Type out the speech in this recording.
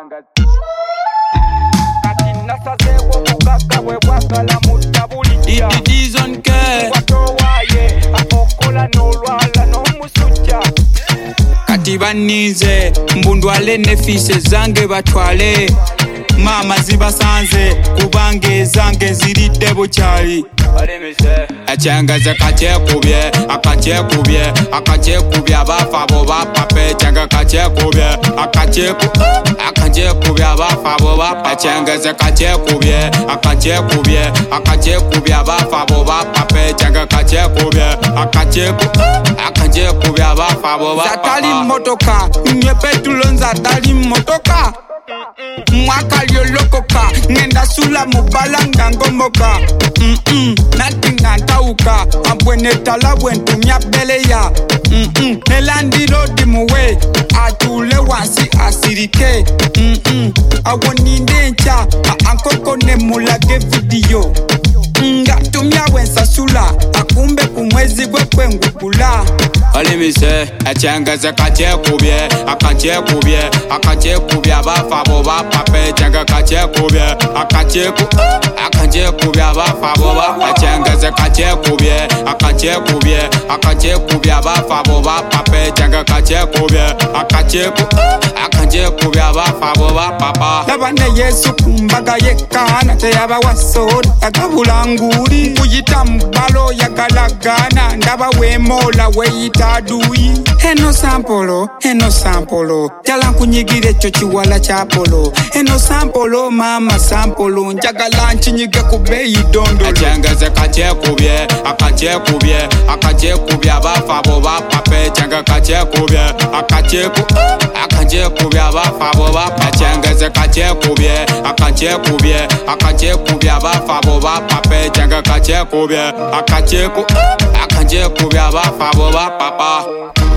It is on care. Kati banize mbundwale nefise zange batwale mama zibasanze kubange zange zirite bucyali acyangaza kacyekubye akacyekubye abafa bo bapape cyanga kacyekubye akacyekubye abafa bo bapa acyangaza kacyekubye abafa bo bapape cyanga kacyekubye akacyekubye abafa bo bapa zatali motoka nyepetulonza zatali motoka mwaka yolokoka ngenda sula mubalanga ngomoka natinga ntauka abwenetala bwentumya beleya nelandilo dimuwe atule wansi asirike awoninde ncha ankoko nemulage video ngatumya wensasula akumbe kumwezi gwengukula Alimise acyangaza kacyekubye akacyekubye abafa bo bapape cyanga kacyekubye akacyekubye abafa bo bapa acyangaza kacyekubye abafa bo bapape cyanga kacyekubye abafa bo bapa labane Yesu kumbaga yekana teyaba wasora agabulanguri kuyita mbalo yagalagana ndaba wemola weyita dui eno sampolo jala kunyigire cyo chiwala cha polo eno sampolo mama sampolo njagala nchinyige kubeyi dondo acyangaza kacyekubye abafa bo bapape cyanga kacyekubye abafa bo bapa acyangaza kacyekubye abafa bo bapape cyanga kacyekubye abafa bo bapa